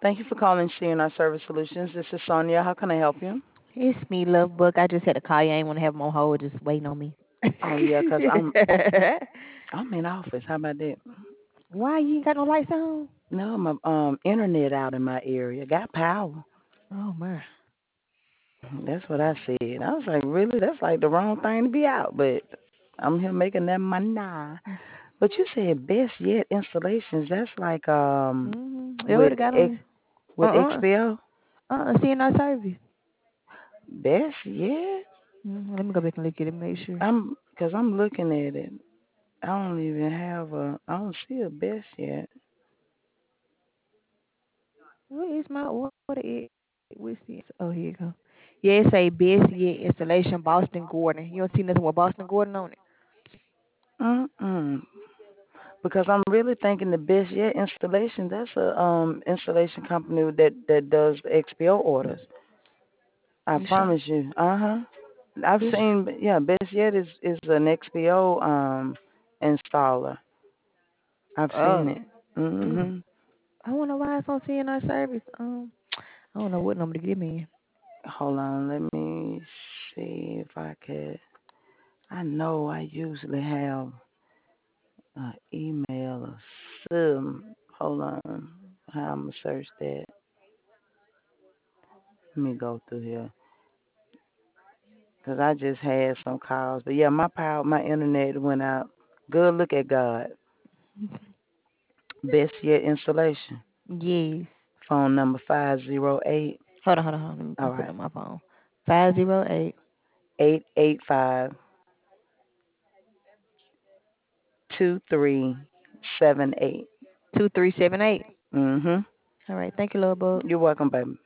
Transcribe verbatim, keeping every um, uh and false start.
Thank you for calling C N R Service Solutions. This is Sonia. How can I help you? It's me, Love Book. I just had to call you. I ain't want to have them on hold, just waiting on me. Oh yeah, 'cause I'm I'm in office. How about that? Why you ain't got no lights on? No, my um internet out in my area. Got power. Oh my. That's what I said. I was like, really? That's like the wrong thing to be out, but I'm here making that money. But you said best yet installations. That's like um Mm-hmm. They with already got X them. Uh with uh. X P O. Uh uh. Seeing our service. Best yet? Mm-hmm. Let me go back and look at it, make sure. I'm because I'm looking at it. I don't even have a. I don't see a best yet. What is my order? It what's this? Oh, here you go. Yeah, it say best yet installation Boston Gordon. You don't see nothing with Boston Gordon on it. Mm-mm. Because I'm really thinking the best yet installation. That's a um installation company that that does X P O orders. I You sure? promise you. Uh huh. I've You sure? seen. Yeah, best yet is is an X P O um installer. I've seen Oh. it. Mm. Mhm. I wonder why it's on seeing our service. Um, I don't know what number to give me. Hold on. Let me see if I could. I know I usually have an email or some. Hold on. How I'm gonna search that? Let me go through here. Cause I just had some calls. But yeah, my power, my internet went out. Good look at God. Best yet installation. Yes. Phone number five zero eight. Hold on, hold on, hold on. Let me, let All me put it right. on my phone. Five zero eight Eight eight five two three seven eight. two three seven eight. Mhm. All right. Thank you, little bug. You're welcome, baby.